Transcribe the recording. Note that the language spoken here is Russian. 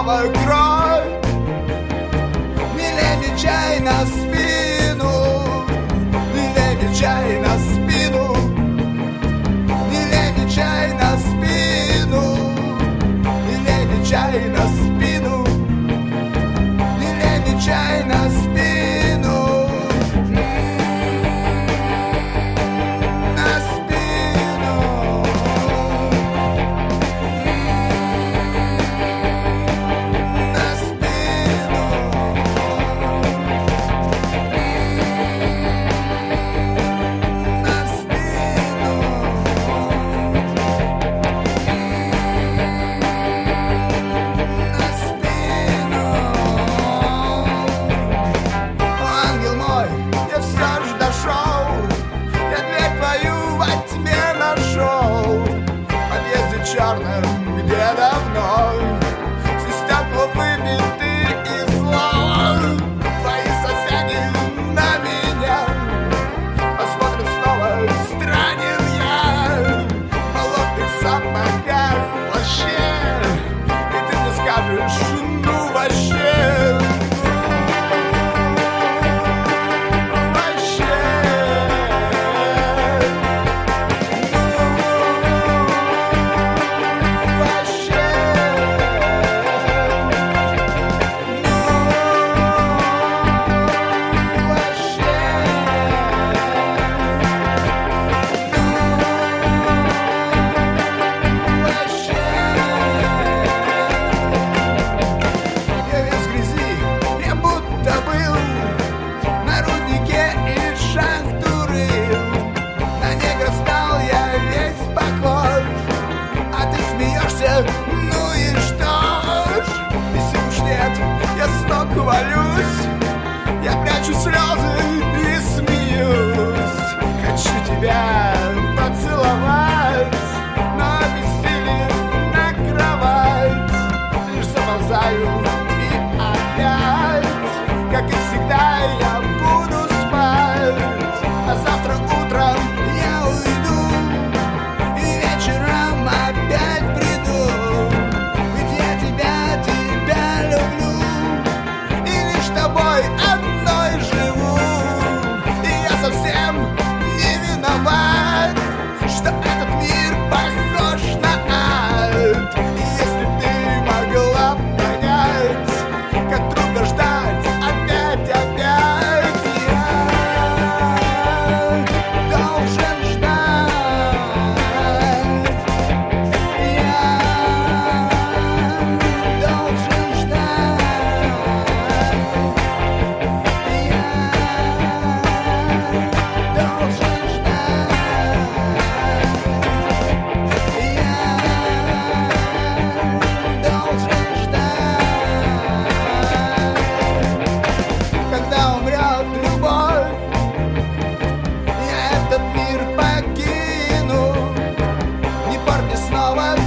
снова кровь. Не лей чай на спину, не лей чай на спину, не лей чай на спину, не лей чай на спину, не лей чай на спину. Черным, где давно все стекла выбиты из слова. Твои соседи на меня посмотрят снова. Странен я в холодных сапогах, в плаще, и ты мне скажешь, ну вообще. Ну и что ж, если уж нет, я с ног валюсь, я прячу слезы и смеюсь. Хочу тебя поцеловать, но обессилев на кровать, лишь заползаю и опять, как и всегда, я буду спать, а завтра утром я уйду и вечером опять приду. Одной живу, и я совсем не виноват, что этот мир похож на ад. И если ты могла понять, как трудно ждать опять, я должен ждать, я должен ждать. Когда умрет любовь, я этот мир покину. Не порти снова